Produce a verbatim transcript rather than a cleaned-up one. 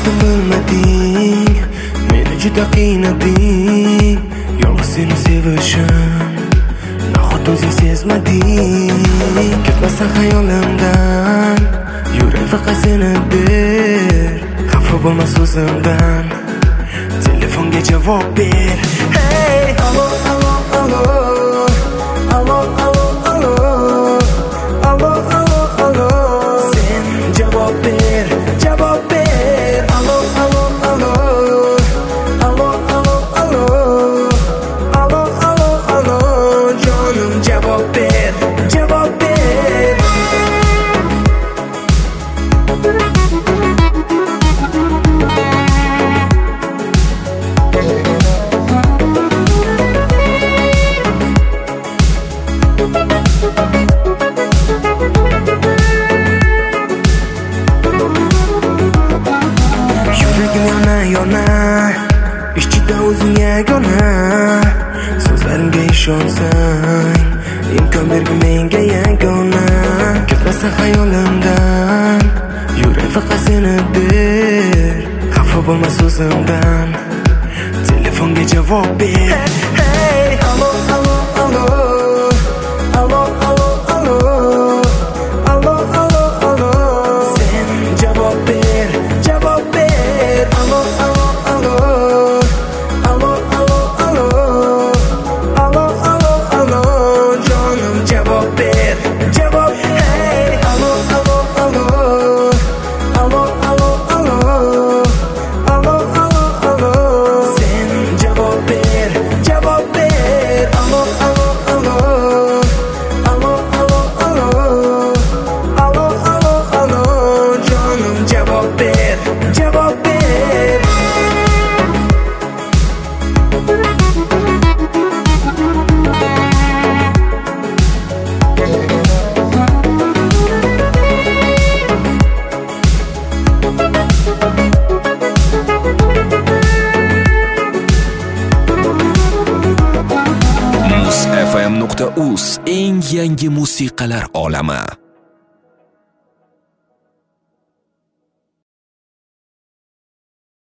Hayotdan bilmading, meni juda qiynading. Yolg'iz seni sevishim, nahot o'zing sezmading. Ketmasdan xayolimdan, yurak faqat seni ber. Xafa bo'lma so'zimdan, telefonga javob ber. Hey, alo, alo, alo, alo, alo, alo, alo, alo, alo. Sen javob ber, javob ber. Alo, alo, alo, alo, alo, alo, alo, alo, alo. Jonim javob ber, javob ber. Yuragim yona yona, ichida o'zing yagona. So'zlarimga ishonsang, imkon bergin menga yagona. Ketmasdan xayolimdan, yurak faqat seni ber. Xafa bo'lma so'zimdan, telefonga javob ber. Hey, alo, alo, alo, alo, alo, alo, alo, alo, alo. Sen javob ber, javob ber. Alo, alo, alo, alo, alo, alo, alo, alo, alo. Jonim javob ber, javob. Hey, alo, alo, alo, alo, alo, alo, alo, alo, alo. Sen javob ber, javob ber. Alo, alo, alo, alo, alo, alo, alo, alo, alo. Jonim javob ber, javob ber. muz f m nuqta uz eng yangi musiqalar olami.